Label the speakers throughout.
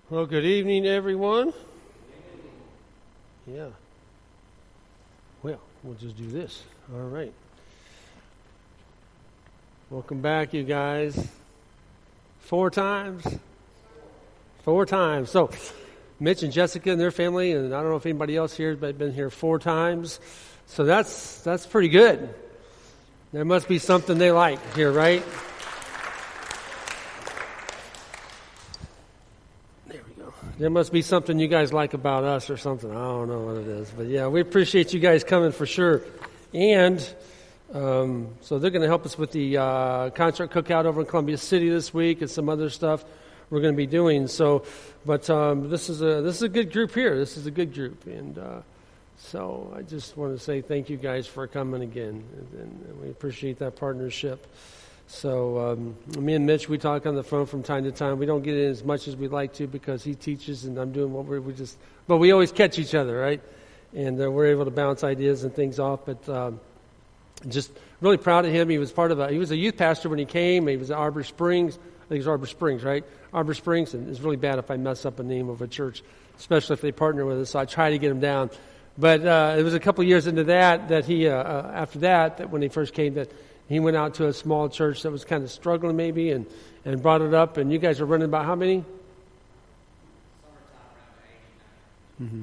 Speaker 1: Well, good evening, everyone. Yeah. Well, we'll just do this. All right. Welcome back, you guys. 4 times. 4 times. So, Mitch and Jessica and their family, and I don't know if anybody else here has been here 4 times. So that's pretty good. There must be something they like here, right? There must be something you guys like about us or something. I don't know what it is. But yeah, we appreciate you guys coming for sure. And so they're going to help us with the concert cookout over in Columbia City this week and some other stuff we're going to be doing. So, but this is a good group here. This is a good group. And so I just want to say thank you guys for coming again. And we appreciate that partnership. So me and Mitch, we talk on the phone from time to time. We don't get in as much as we'd like to because he teaches and I'm doing what but we always catch each other, right? And we're able to bounce ideas and things off. But just really proud of him. He was he was a youth pastor when he came. He was at Arbor Springs. I think it was Arbor Springs, right? Arbor Springs. And it's really bad if I mess up a name of a church, especially if they partner with us. So I try to get him down. But it was a couple years into that he, after that when he first came, that he went out to a small church that was kind of struggling maybe and brought it up. And you guys are running about how many? Mm-hmm.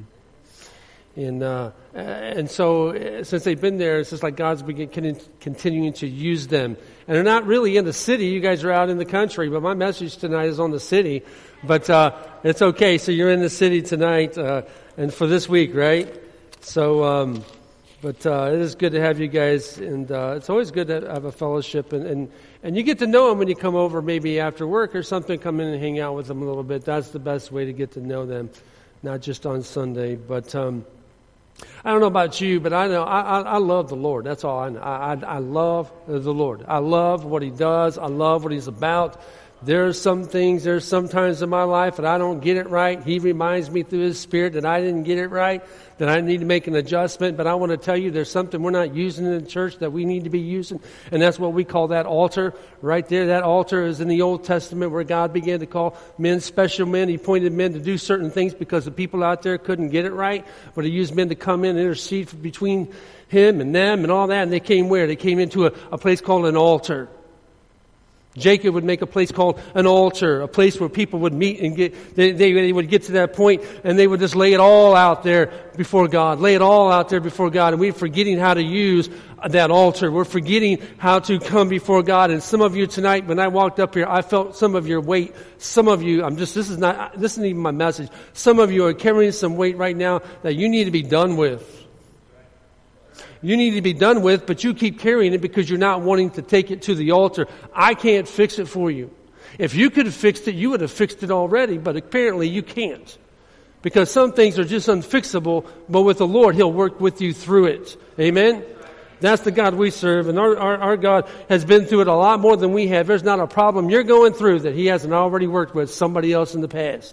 Speaker 1: And so since they've been there, it's just like God's continuing to use them. And they're not really in the city. You guys are out in the country. But my message tonight is on the city. But it's okay. So you're in the city tonight and for this week, right? So... But it is good to have you guys, and it's always good to have a fellowship, and you get to know them when you come over maybe after work or something, come in and hang out with them a little bit. That's the best way to get to know them, not just on Sunday. But I don't know about you, but I know I love the Lord. That's all I know. I love the Lord. I love what He does. I love what He's about. There's some times in my life that I don't get it right. He reminds me through His Spirit that I didn't get it right, that I need to make an adjustment. But I want to tell you there's something we're not using in the church that we need to be using. And that's what we call that altar right there. That altar is in the Old Testament where God began to call men special men. He appointed men to do certain things because the people out there couldn't get it right. But He used men to come in and intercede between Him and them and all that. And they came where? They came into a place called an altar. Jacob would make a place called an altar, a place where people would meet and they would get to that point and they would just lay it all out there before God. Lay it all out there before God. And we're forgetting how to use that altar. We're forgetting how to come before God. And some of you tonight, when I walked up here, I felt some of your weight. Some of you, this isn't even my message. Some of you are carrying some weight right now that you need to be done with. You need to be done with, but you keep carrying it because you're not wanting to take it to the altar. I can't fix it for you. If you could have fixed it, you would have fixed it already, but apparently you can't. Because some things are just unfixable, but with the Lord, He'll work with you through it. Amen? That's the God we serve, and our God has been through it a lot more than we have. There's not a problem you're going through that He hasn't already worked with somebody else in the past.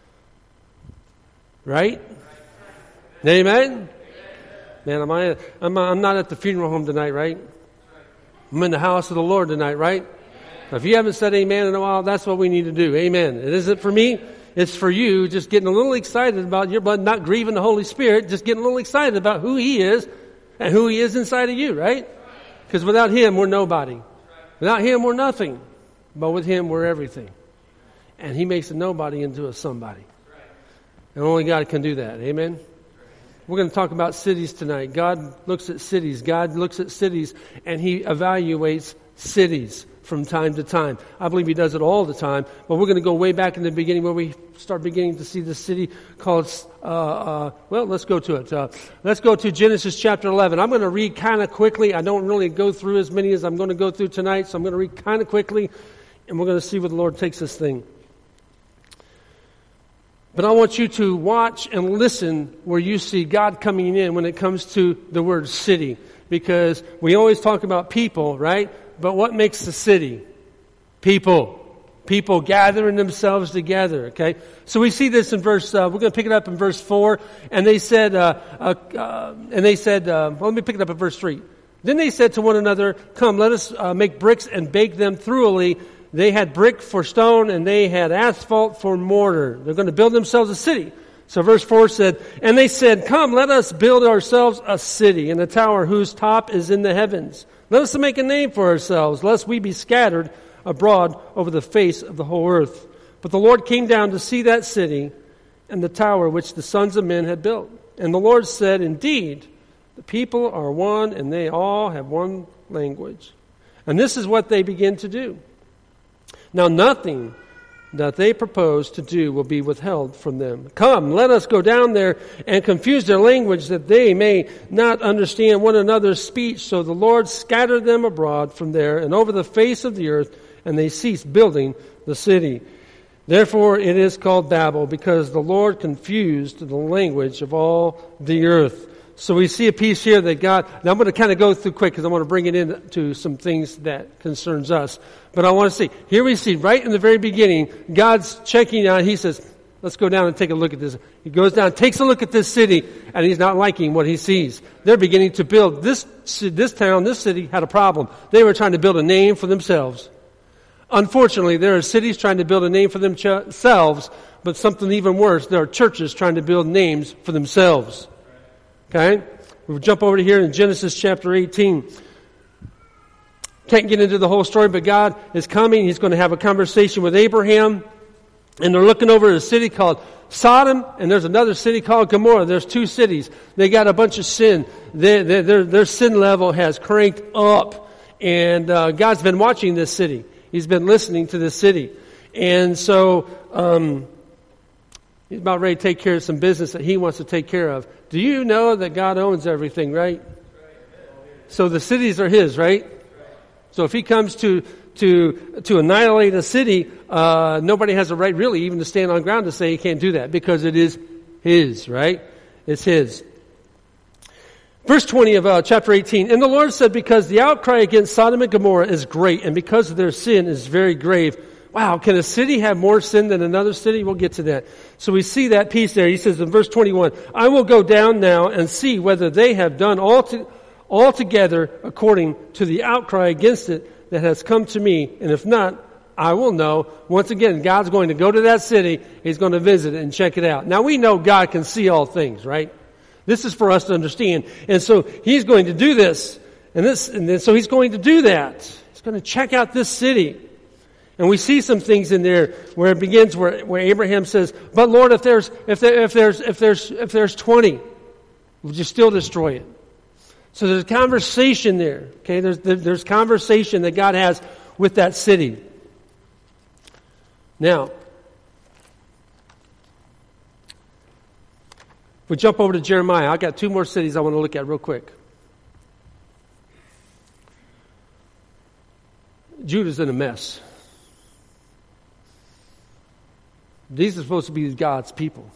Speaker 1: Right? Amen? Man, I'm not at the funeral home tonight, right? I'm in the house of the Lord tonight, right? If you haven't said amen in a while, that's what we need to do. Amen. It isn't for me. It's for you. Just getting a little excited about your blood, not grieving the Holy Spirit. Just getting a little excited about who He is and who He is inside of you, right? Because without Him, we're nobody. Without Him, we're nothing. But with Him, we're everything. And He makes a nobody into a somebody. And only God can do that. Amen. We're going to talk about cities tonight. God looks at cities. God looks at cities and He evaluates cities from time to time. I believe He does it all the time. But we're going to go way back in the beginning where we start beginning to see the city called, let's go to it. Let's go to Genesis chapter 11. I'm going to read kind of quickly. I don't really go through as many as I'm going to go through tonight. So I'm going to read kind of quickly and we're going to see where the Lord takes this thing. But I want you to watch and listen where you see God coming in when it comes to the word city. Because we always talk about people, right? But what makes the city? People. People gathering themselves together, okay? So we see this in verse, we're going to pick it up in verse 4. And they said, let me pick it up at verse 3. Then they said to one another, come, let us make bricks and bake them thoroughly. They had brick for stone, and they had asphalt for mortar. They're going to build themselves a city. So verse 4 said, and they said, come, let us build ourselves a city and a tower whose top is in the heavens. Let us make a name for ourselves, lest we be scattered abroad over the face of the whole earth. But the Lord came down to see that city and the tower which the sons of men had built. And the Lord said, indeed, the people are one, and they all have one language. And this is what they begin to do. Now nothing that they propose to do will be withheld from them. Come, let us go down there and confuse their language, that they may not understand one another's speech. So the Lord scattered them abroad from there and over the face of the earth, and they ceased building the city. Therefore it is called Babel, because the Lord confused the language of all the earth. So we see a piece here that God, now I'm going to kind of go through quick because I want to bring it into some things that concerns us. But I want to see, here we see right in the very beginning, God's checking out. He says, let's go down and take a look at this. He goes down, takes a look at this city, and he's not liking what he sees. They're beginning to build. This town, this city had a problem. They were trying to build a name for themselves. Unfortunately, there are cities trying to build a name for themselves, but something even worse, there are churches trying to build names for themselves. Okay? We'll jump over to here in Genesis chapter 18. Can't get into the whole story, but God is coming. He's going to have a conversation with Abraham. And they're looking over at a city called Sodom, and there's another city called Gomorrah. There's two cities. They got a bunch of sin. Their sin level has cranked up. And God's been watching this city. He's been listening to this city. And so he's about ready to take care of some business that he wants to take care of. Do you know that God owns everything, right? So the cities are his, right? So if he comes to annihilate a city, nobody has a right really even to stand on ground to say he can't do that, because it is his, right? It's his. Verse 20 of chapter 18, and the Lord said, because the outcry against Sodom and Gomorrah is great, and because of their sin is very grave. Wow, can a city have more sin than another city? We'll get to that. So we see that piece there. He says in verse 21, I will go down now and see whether they have done altogether according to the outcry against it that has come to me, and if not, I will know. Once again, God's going to go to that city. He's going to visit it and check it out. Now we know God can see all things, right? This is for us to understand. And so he's going to do this. And so he's going to do that. He's going to check out this city. And we see some things in there where it begins where Abraham says, but Lord, if there's 20, would you still destroy it? So there's a conversation there. Okay, there's conversation that God has with that city. Now, if we jump over to Jeremiah, I've got two more cities I want to look at real quick. Judah's in a mess. These are supposed to be God's people.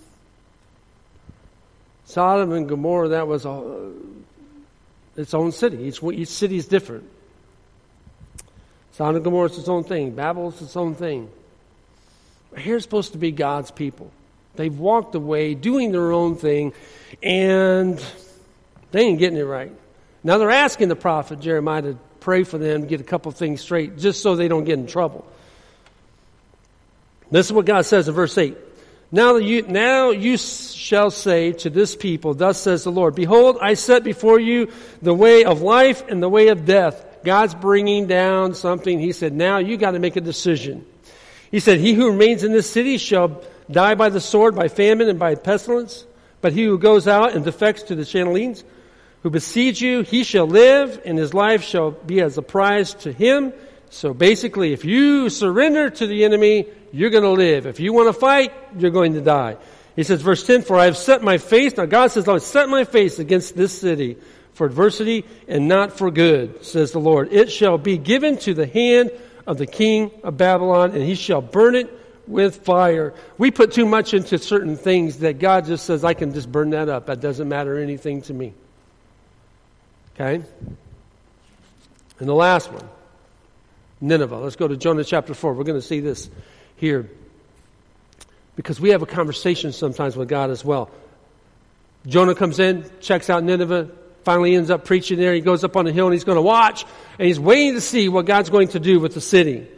Speaker 1: Sodom and Gomorrah, that was its own city. Each city is different. Sodom and Gomorrah is its own thing. Babel is its own thing. Here's supposed to be God's people. They've walked away doing their own thing, and they ain't getting it right. Now they're asking the prophet Jeremiah to pray for them, get a couple things straight, just so they don't get in trouble. This is what God says in verse 8. Now you shall say to this people, thus says the Lord, behold, I set before you the way of life and the way of death. God's bringing down something. He said, now you got to make a decision. He said, he who remains in this city shall die by the sword, by famine, and by pestilence. But he who goes out and defects to the Chaldeans, who besiege you, he shall live, and his life shall be as a prize to him. So basically, if you surrender to the enemy, you're going to live. If you want to fight, you're going to die. He says, verse 10, for I have set my face, now God says, I have set my face against this city for adversity and not for good, says the Lord. It shall be given to the hand of the king of Babylon, and he shall burn it with fire. We put too much into certain things that God just says, I can just burn that up. That doesn't matter anything to me. Okay? And the last one, Nineveh. Let's go to Jonah chapter 4. We're going to see this here. Because we have a conversation sometimes with God as well. Jonah comes in, checks out Nineveh, finally ends up preaching there. He goes up on the hill and he's going to watch, and he's waiting to see what God's going to do with the city.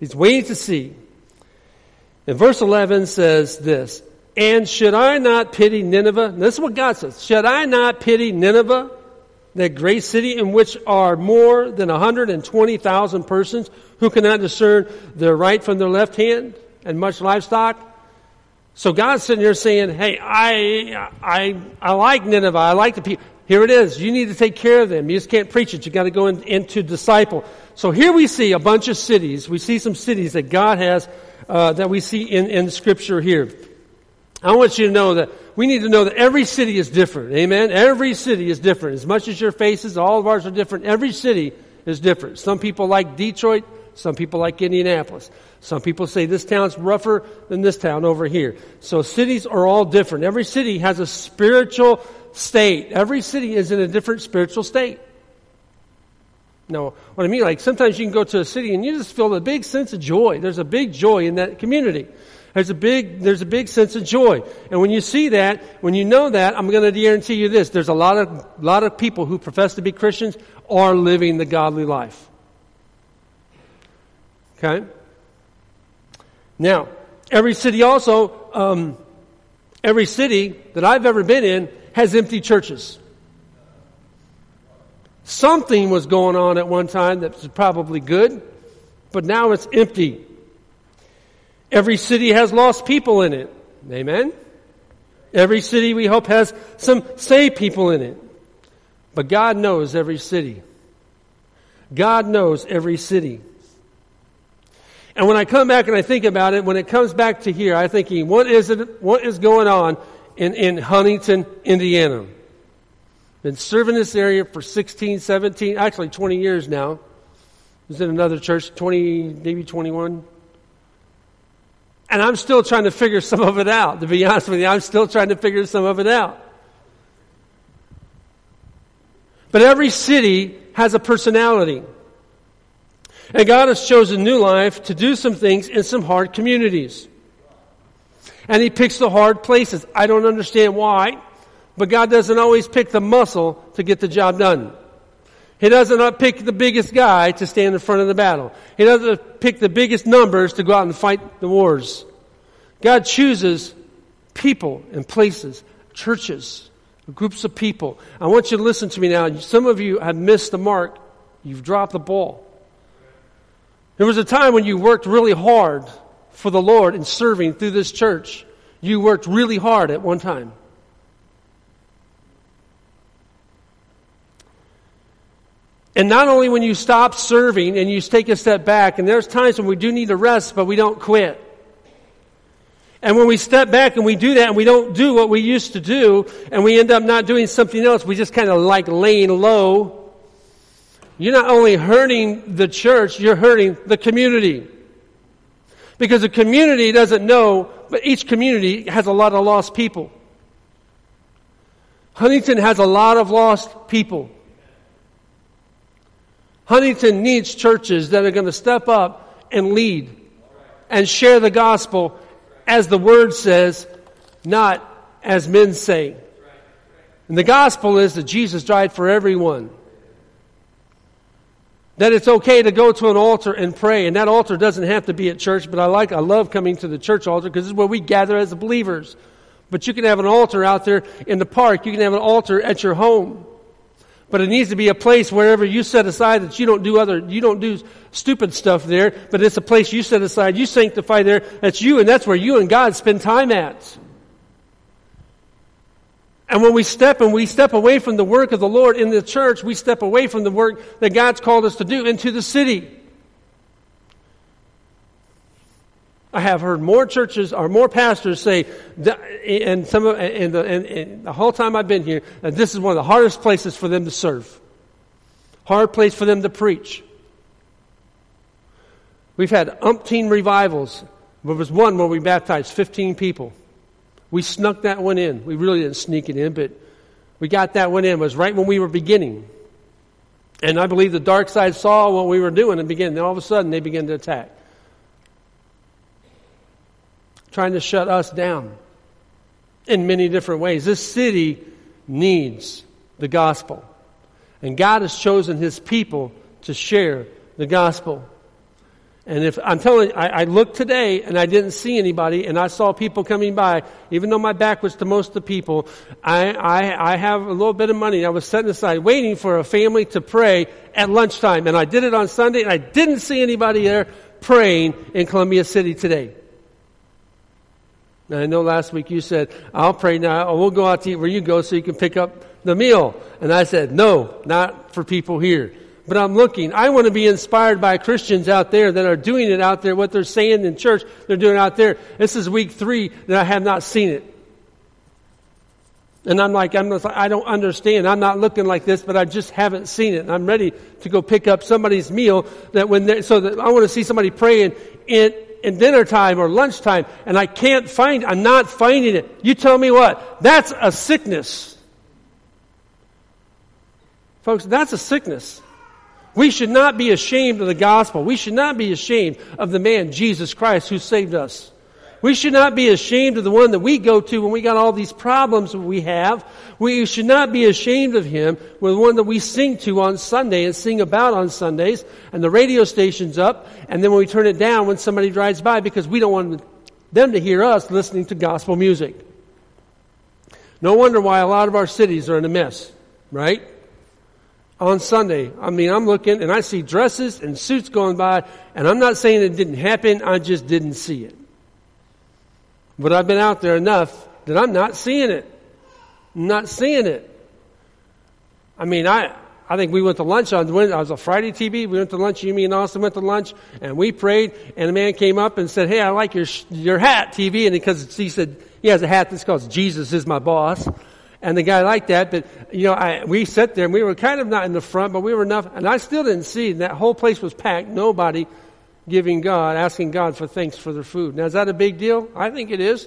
Speaker 1: He's waiting to see. And verse 11 says this, and should I not pity Nineveh? And this is what God says. Should I not pity Nineveh, that great city in which are more than 120,000 persons who cannot discern their right from their left hand and much livestock? So God's sitting there saying, hey, I like Nineveh. I like the people. Here it is. You need to take care of them. You just can't preach it. You got to go into disciple. So here we see a bunch of cities. We see some cities that God has, that we see in Scripture here. I want you to know that we need to know that every city is different. Amen? Every city is different. As much as your faces, all of ours are different. Every city is different. Some people like Detroit. Some people like Indianapolis. Some people say this town's rougher than this town over here. So cities are all different. Every city has a spiritual state. Every city is in a different spiritual state. No, what I mean, like sometimes you can go to a city and you just feel a big sense of joy. There's a big joy in that community. There's a big sense of joy. And when you see that, when you know that, I'm going to guarantee you this. There's a lot of people who profess to be Christians are living the godly life. Okay? Now, every city that I've ever been in has empty churches. Something was going on at one time that was probably good, but now it's empty. Every city has lost people in it. Amen? Every city, we hope, has some saved people in it. But God knows every city. God knows every city. And when I come back and I think about it, when it comes back to here, I'm thinking, what is going on in Huntington, Indiana? Been serving this area for 16, 17, actually 20 years now. Was in another church, 20, maybe 21. And I'm still trying to figure some of it out. To be honest with you, I'm still trying to figure some of it out. But every city has a personality. And God has chosen New Life to do some things in some hard communities. And He picks the hard places. I don't understand why, but God doesn't always pick the muscle to get the job done. He doesn't pick the biggest guy to stand in front of the battle. He doesn't pick the biggest numbers to go out and fight the wars. God chooses people and places, churches, groups of people. I want you to listen to me now. Some of you have missed the mark. You've dropped the ball. There was a time when you worked really hard for the Lord in serving through this church. You worked really hard at one time. And not only when you stop serving and you take a step back, and there's times when we do need to rest, but we don't quit. And when we step back and we do that and we don't do what we used to do, and we end up not doing something else, we just kind of like laying low. You're not only hurting the church, you're hurting the community. Because the community doesn't know, but each community has a lot of lost people. Huntington has a lot of lost people. Huntington needs churches that are going to step up and lead and share the gospel as the Word says, not as men say. And the gospel is that Jesus died for everyone. That it's okay to go to an altar and pray. And that altar doesn't have to be at church, but I love coming to the church altar because this is where we gather as believers. But you can have an altar out there in the park. You can have an altar at your home. But it needs to be a place wherever you set aside that you don't do stupid stuff there, but it's a place you set aside, you sanctify there, that's you, and that's where you and God spend time at. And when we step away from the work of the Lord in the church, we step away from the work that God's called us to do into the city. I have heard more churches or more pastors say, and the whole time I've been here, that this is one of the hardest places for them to serve. Hard place for them to preach. We've had umpteen revivals. There was one where we baptized 15 people. We snuck that one in. We really didn't sneak it in, but we got that one in. It was right when we were beginning. And I believe the dark side saw what we were doing and began. Then all of a sudden they began to attack. Trying to shut us down in many different ways. This city needs the gospel. And God has chosen His people to share the gospel. And if I'm telling you, I looked today and I didn't see anybody, and I saw people coming by, even though my back was to most of the people. I have a little bit of money. I was setting aside, waiting for a family to pray at lunchtime, and I did it on Sunday, and I didn't see anybody there praying in Columbia City today. Now, I know last week you said, I'll pray now, or we'll go out to eat where you go so you can pick up the meal. And I said, no, not for people here. But I'm looking. I want to be inspired by Christians out there that are doing it out there, what they're saying in church, they're doing out there. This is week 3 that I have not seen it. And I don't understand. I'm not looking like this, but I just haven't seen it. And I'm ready to go pick up somebody's meal so that I want to see somebody praying in dinner time or lunchtime, and I'm not finding it. You tell me what? That's a sickness. Folks, that's a sickness. We should not be ashamed of the gospel. We should not be ashamed of the man, Jesus Christ, who saved us. We should not be ashamed of the one that we go to when we got all these problems that we have. We should not be ashamed of him with the one that we sing to on Sunday and sing about on Sundays, and the radio station's up, and then when we turn it down when somebody drives by because we don't want them to hear us listening to gospel music. No wonder why a lot of our cities are in a mess, right? On Sunday, I'm looking and I see dresses and suits going by, and I'm not saying it didn't happen, I just didn't see it. But I've been out there enough that I'm not seeing it. I'm not seeing it. I think we went to lunch on Wednesday. I was on Friday TV. We went to lunch. You, me, and Austin went to lunch, and we prayed. And a man came up and said, "Hey, I like your hat, TV." And because he said he has a hat that's called "Jesus is my boss," and the guy liked that. But we sat there and we were kind of not in the front, but we were enough. And I still didn't see. That whole place was packed. Nobody asking God for thanks for their food. Now, is that a big deal? I think it is.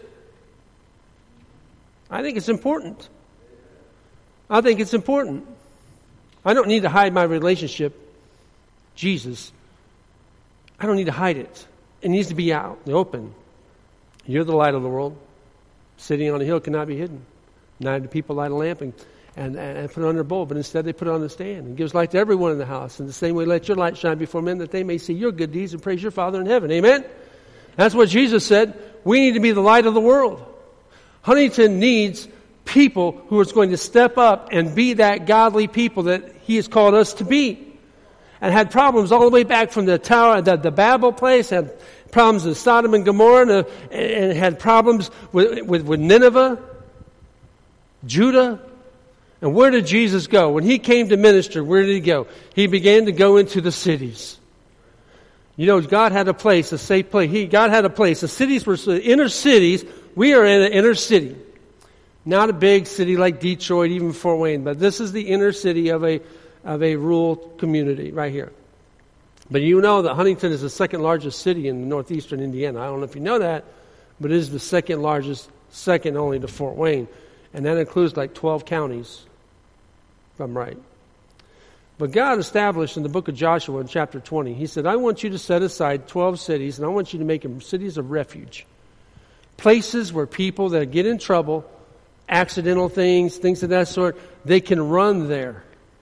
Speaker 1: I think it's important. I think it's important. I don't need to hide my relationship. Jesus, I don't need to hide it. It needs to be out in the open. You're the light of the world. Sitting on a hill cannot be hidden. Neither do people light a lamp and put it on their bowl, but instead they put it on the stand and gives light to everyone in the house. In the same way, let your light shine before men that they may see your good deeds and praise your Father in heaven. Amen? That's what Jesus said. We need to be the light of the world. Huntington needs people who are going to step up and be that godly people that He has called us to be. And had problems all the way back from the tower, the Babel place, had problems with Sodom and Gomorrah, and had problems with Nineveh, Judah. And where did Jesus go? When He came to minister, where did He go? He began to go into the cities. God had a place, a safe place. God had a place. The cities were inner cities. We are in an inner city. Not a big city like Detroit, even Fort Wayne, but this is the inner city of a rural community right here. But you know that Huntington is the second largest city in northeastern Indiana. I don't know if you know that, but it is the second largest, second only to Fort Wayne. And that includes like 12 counties, if I'm right. But God established in the book of Joshua in chapter 20, He said, I want you to set aside 12 cities, and I want you to make them cities of refuge. Places where people that get in trouble, accidental things of that sort, they can run there.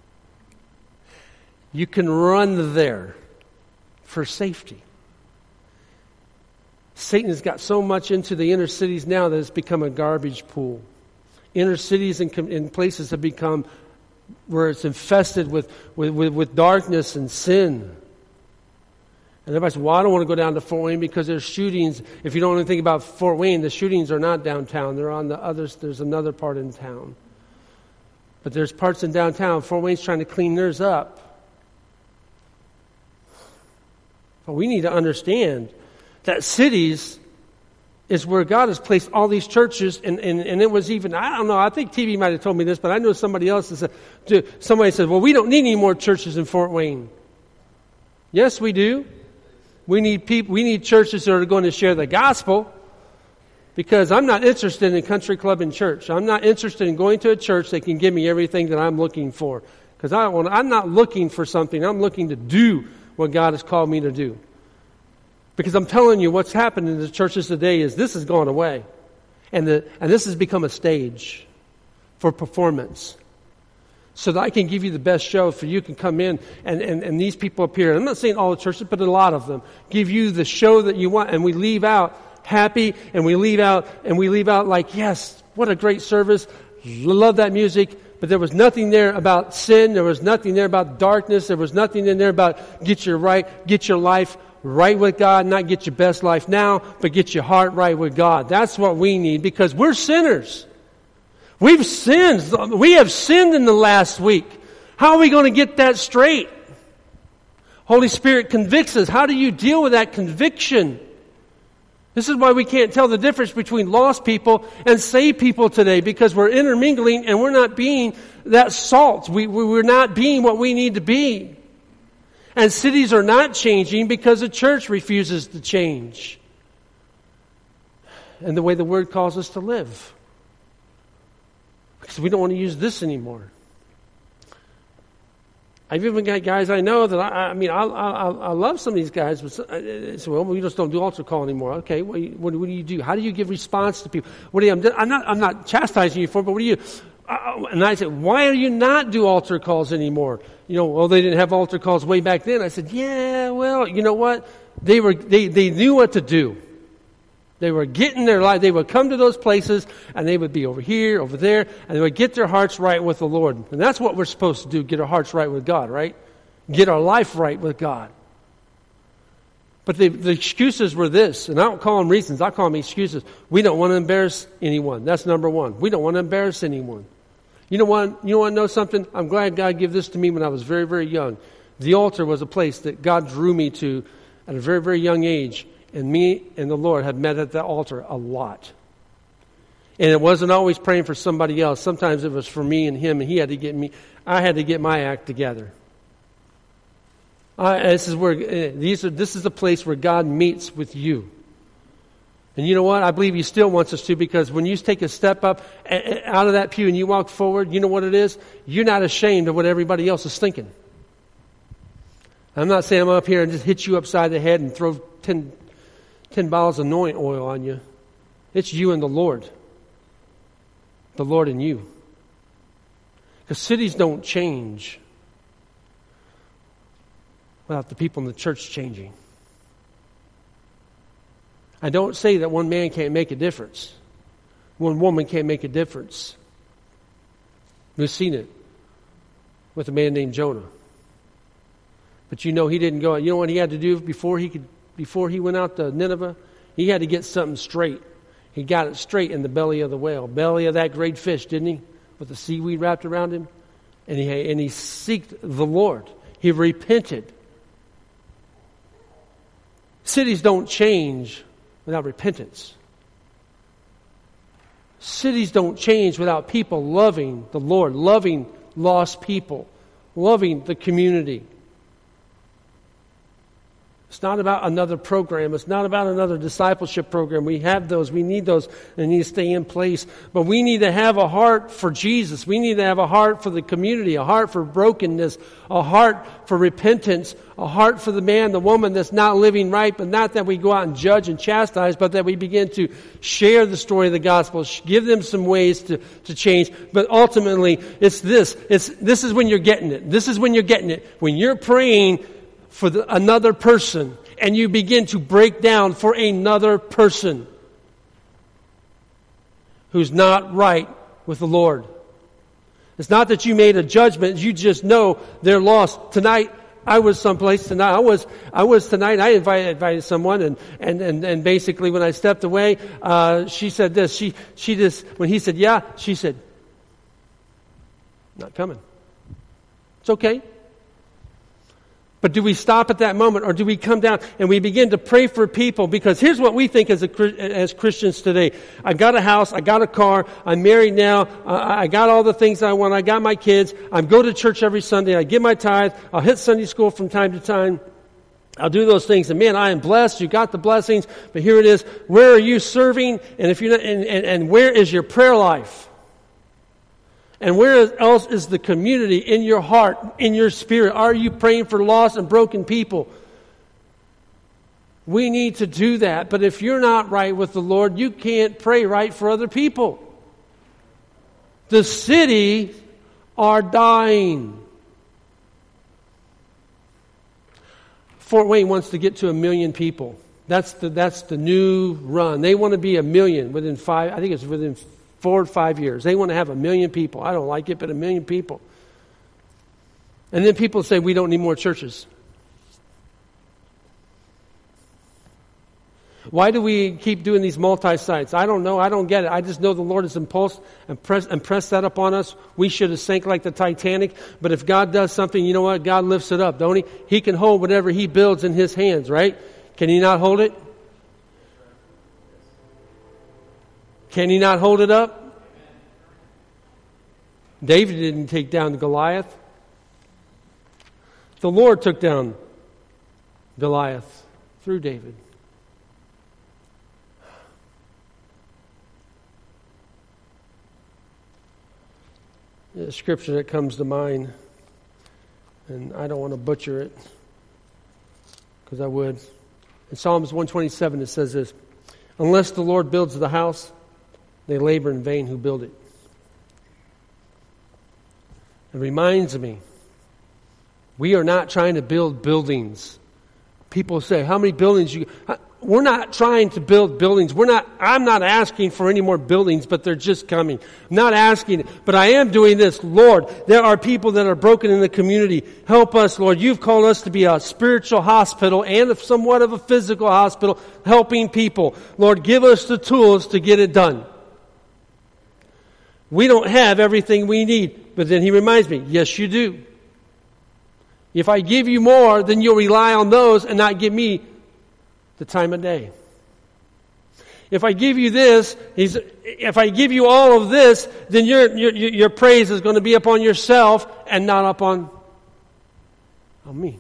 Speaker 1: You can run there for safety. Satan has got so much into the inner cities now that it's become a garbage pool. Inner cities and places have become where it's infested with darkness and sin. And everybody says, well, I don't want to go down to Fort Wayne because there's shootings. If you don't know anything about Fort Wayne, the shootings are not downtown. They're on there's another part in town. But there's parts in downtown. Fort Wayne's trying to clean theirs up. But we need to understand that cities is where God has placed all these churches, and it was even, I don't know, I think TV might have told me this, but I know somebody else that said, somebody said, well, we don't need any more churches in Fort Wayne. Yes, we do. We need churches that are going to share the gospel, because I'm not interested in country club and church. I'm not interested in going to a church that can give me everything that I'm looking for. Because I'm not looking for something. I'm looking to do what God has called me to do. Because I'm telling you, what's happened in the churches today is this has gone away. And this has become a stage for performance. so that I can give you the best show for you can come in and these people up here. I'm not saying all the churches, but a lot of them give you the show that you want, and we leave out happy, and we leave out like, yes, what a great service. Love that music. But there was nothing there about sin. There was nothing there about darkness. There was nothing in there about get your life right with God, not get your best life now, but get your heart right with God. That's what we need, because we're sinners. We've sinned. We have sinned in the last week. How are we going to get that straight? Holy Spirit convicts us. How do you deal with that conviction? This is why we can't tell the difference between lost people and saved people today, because we're intermingling and we're not being that salt. We're not being what we need to be. And cities are not changing because the church refuses to change. And the way the Word calls us to live. Because we don't want to use this anymore. I've even got guys I know that I love some of these guys, but say, well, we just don't do altar call anymore. Okay, what do you do? How do you give response to people? What do you? I'm not chastising you for it, but what do you? And I said, why do you not do altar calls anymore? Well, they didn't have altar calls way back then. I said, yeah, well, you know what? They knew what to do. They were getting their life. They would come to those places, and they would be over here, over there, and they would get their hearts right with the Lord. And that's what we're supposed to do, get our hearts right with God, right? Get our life right with God. But the excuses were this, and I don't call them reasons, I call them excuses. We don't want to embarrass anyone. That's number one. We don't want to embarrass anyone. You want to know something? I'm glad God gave this to me when I was very, very young. The altar was a place that God drew me to at a very, very young age. And me and the Lord have met at the altar a lot. And it wasn't always praying for somebody else. Sometimes it was for me and him, and he had to get me. I had to get my act together. This is the place where God meets with you. And you know what? I believe He still wants us to, because when you take a step up out of that pew and you walk forward, you know what it is? You're not ashamed of what everybody else is thinking. I'm not saying I'm up here and just hit you upside the head and throw 10 bottles of anointing oil on you. It's you and the Lord. The Lord and you. Because cities don't change without the people in the church changing. I don't say that one man can't make a difference. One woman can't make a difference. We've seen it with a man named Jonah. But he didn't go. You know what he had to do before he went out to Nineveh? He had to get something straight. He got it straight in the belly of the whale, belly of that great fish, didn't he? With the seaweed wrapped around him. And he seeked the Lord. He repented. Cities don't change without repentance. Cities don't change without people loving the Lord, loving lost people, loving the community. It's not about another program. It's not about another discipleship program. We have those. We need those. They need to stay in place. But we need to have a heart for Jesus. We need to have a heart for the community, a heart for brokenness, a heart for repentance, a heart for the man, the woman that's not living right, but not that we go out and judge and chastise, but that we begin to share the story of the gospel, give them some ways to change. But ultimately, it's this. This is when you're getting it. This is when you're getting it. When you're praying for another person, and you begin to break down for another person who's not right with the Lord. It's not that you made a judgment. You just know they're lost. Tonight, I was someplace tonight. I was tonight. I invited someone, and basically when I stepped away, she said this. She just, when he said, yeah, she said, not coming. It's okay. But do we stop at that moment, or do we come down and we begin to pray for people? Because here's what we think as Christians today. I got a house, I got a car, I'm married now, I got all the things I want, I got my kids, I go to church every Sunday, I give my tithe, I'll hit Sunday school from time to time, I'll do those things, and man, I am blessed, you got the blessings, but here it is, where are you serving, and if you're not, and where is your prayer life? And where else is the community in your heart, in your spirit? Are you praying for lost and broken people? We need to do that. But if you're not right with the Lord, you can't pray right for other people. The city are dying. Fort Wayne wants to get to 1 million people. That's the new run. They want to be 1 million within 4 or 5 years. They want to have 1 million people. I don't like it, but 1 million people. And then people say we don't need more churches. Why do we keep doing these multi-sites? I don't know. I don't get it. I just know the Lord has impressed that upon us. We should have sank like the Titanic. But if God does something, you know what? God lifts it up, don't He? He can hold whatever He builds in His hands, right? Can He not hold it? Can He not hold it up? David didn't take down Goliath. The Lord took down Goliath through David. The scripture that comes to mind, and I don't want to butcher it, because I would. In Psalms 127 it says this, unless the Lord builds the house, they labor in vain who build it. It reminds me, we are not trying to build buildings. People say, how many buildings you... We're not trying to build buildings. I'm not asking for any more buildings, but they're just coming. I'm not asking, but I am doing this. Lord, there are people that are broken in the community. Help us, Lord. You've called us to be a spiritual hospital and somewhat of a physical hospital, helping people. Lord, give us the tools to get it done. We don't have everything we need, but then He reminds me, yes, you do. If I give you more, then you'll rely on those and not give me the time of day. If I give you this, if I give you all of this, then your praise is going to be upon yourself and not upon me.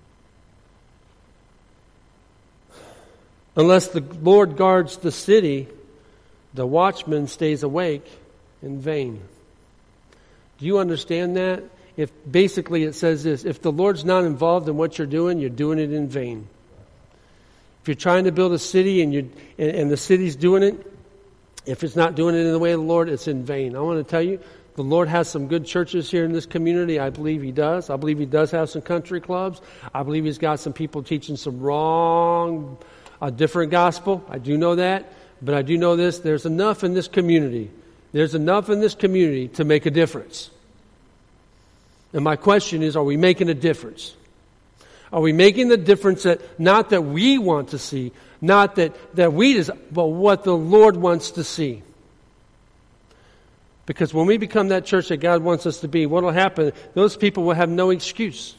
Speaker 1: Unless the Lord guards the city, the watchman stays awake in vain. Do you understand that? If basically it says this, if the Lord's not involved in what you're doing it in vain. If you're trying to build a city and the city's doing it, if it's not doing it in the way of the Lord, it's in vain. I want to tell you, the Lord has some good churches here in this community. I believe He does. I believe He does have some country clubs. I believe He's got some people teaching some wrong, a different gospel. I do know that. But I do know this, there's enough in this community. There's enough in this community to make a difference. And my question is, are we making a difference? Are we making the difference that not that we want to see, not that we desire, but what the Lord wants to see? Because when we become that church that God wants us to be, what will happen? Those people will have no excuse.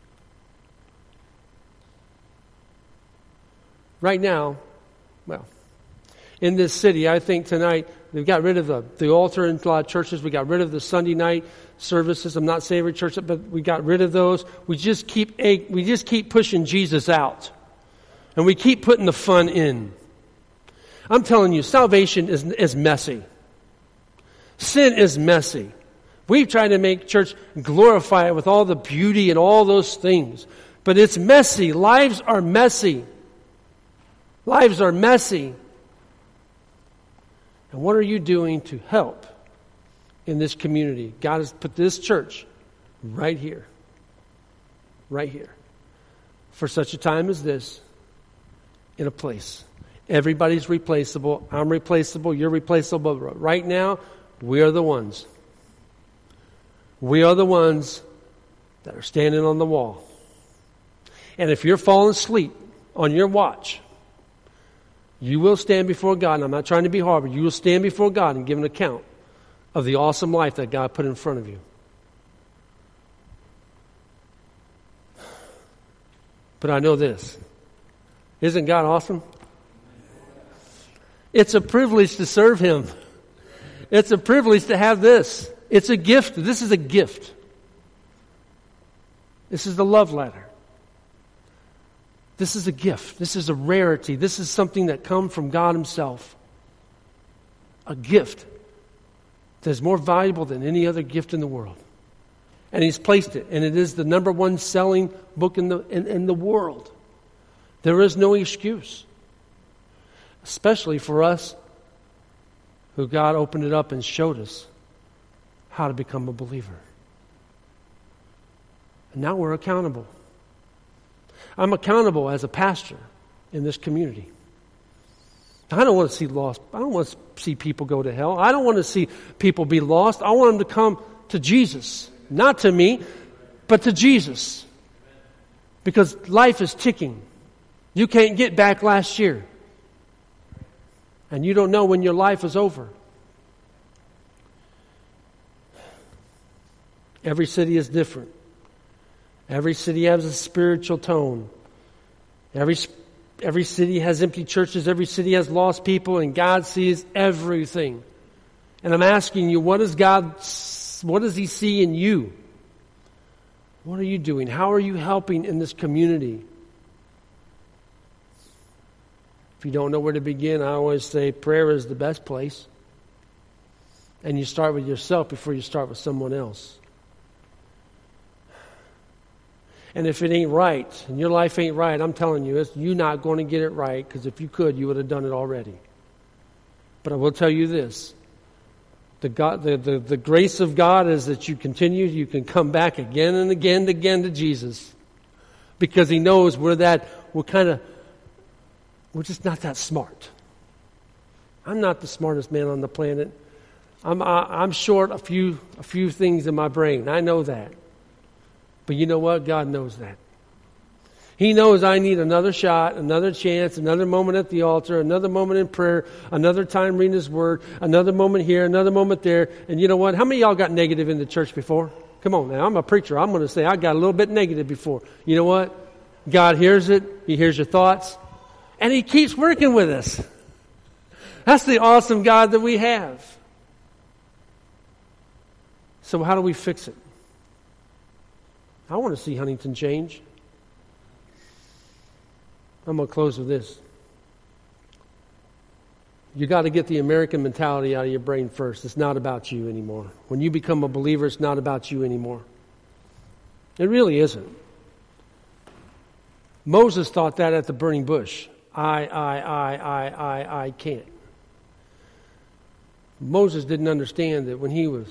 Speaker 1: Right now, well, in this city, I think tonight, we've got rid of the altar in a lot of churches. We got rid of the Sunday night services. I'm not saying every church, but we got rid of those. We just keep pushing Jesus out. And we keep putting the fun in. I'm telling you, salvation is messy. Sin is messy. We've tried to make church glorify it with all the beauty and all those things. But it's messy. Lives are messy. Lives are messy. And what are you doing to help in this community? God has put this church right here. Right here. For such a time as this, in a place. Everybody's replaceable. I'm replaceable. You're replaceable. But right now, we are the ones. We are the ones that are standing on the wall. And if you're falling asleep on your watch, you will stand before God, and I'm not trying to be hard, but you will stand before God and give an account of the awesome life that God put in front of you. But I know this. Isn't God awesome? It's a privilege to serve Him. It's a privilege to have this. It's a gift. This is a gift. This is the love letter. This is a gift. This is a rarity. This is something that comes from God Himself. A gift that is more valuable than any other gift in the world. And He's placed it. And it is the number one selling book in the world. There is no excuse. Especially for us who God opened it up and showed us how to become a believer. And now we're accountable. I'm accountable as a pastor in this community. I don't want to see lost. I don't want to see people go to hell. I don't want to see people be lost. I want them to come to Jesus. Not to me, but to Jesus. Because life is ticking. You can't get back last year. And you don't know when your life is over. Every city is different. Every city has a spiritual tone. Every city has empty churches. Every city has lost people, and God sees everything. And I'm asking you, what does He see in you? What are you doing? How are you helping in this community? If you don't know where to begin, I always say prayer is the best place. And you start with yourself before you start with someone else. And if it ain't right, and your life ain't right, I'm telling you, you're not going to get it right, because if you could, you would have done it already. But I will tell you this. The grace of God is that you can come back again and again to Jesus. Because He knows we're just not that smart. I'm not the smartest man on the planet. I'm short a few things in my brain. I know that. But you know what? God knows that. He knows I need another shot, another chance, another moment at the altar, another moment in prayer, another time reading His Word, another moment here, another moment there. And you know what? How many of y'all got negative in the church before? Come on now. I'm a preacher. I'm going to say I got a little bit negative before. You know what? God hears it. He hears your thoughts. And He keeps working with us. That's the awesome God that we have. So how do we fix it? I want to see Huntington change. I'm going to close with this. You got to get the American mentality out of your brain first. It's not about you anymore. When you become a believer, it's not about you anymore. It really isn't. Moses thought that at the burning bush. I can't. Moses didn't understand that when he was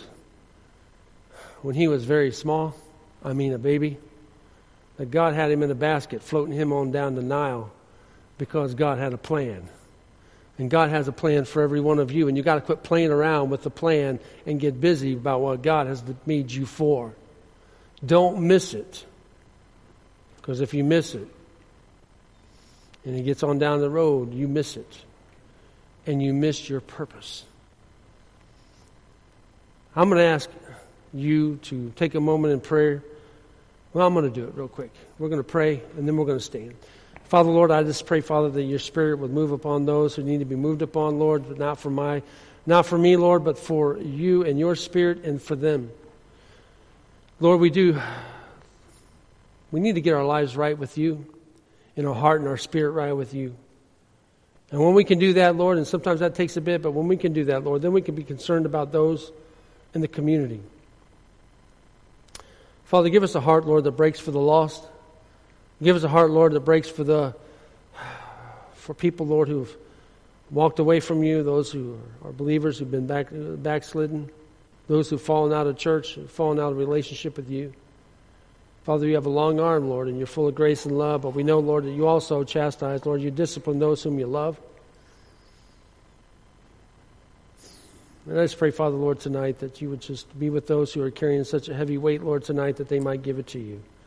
Speaker 1: very small, a baby, that God had him in a basket floating him on down the Nile because God had a plan. And God has a plan for every one of you, and you got to quit playing around with the plan and get busy about what God has made you for. Don't miss it. Because if you miss it, and it gets on down the road, you miss it. And you miss your purpose. I'm going to ask you to take a moment in prayer. Well, I'm going to do it real quick. We're going to pray, and then we're going to stand. Father, Lord, I just pray, Father, that your Spirit would move upon those who need to be moved upon, Lord, but not for me, Lord, but for you and your Spirit and for them. Lord, we need to get our lives right with you, and our heart and our spirit right with you. And when we can do that, Lord, and sometimes that takes a bit, but when we can do that, Lord, then we can be concerned about those in the community. Father, give us a heart, Lord, that breaks for the lost. Give us a heart, Lord, that breaks for people, Lord, who've walked away from you, those who are believers who've been backslidden, those who've fallen out of church, who've fallen out of relationship with you. Father, you have a long arm, Lord, and you're full of grace and love, but we know, Lord, that you also chastise, Lord, you discipline those whom you love. And I just pray, Father, Lord, tonight that you would just be with those who are carrying such a heavy weight, Lord, tonight, that they might give it to you.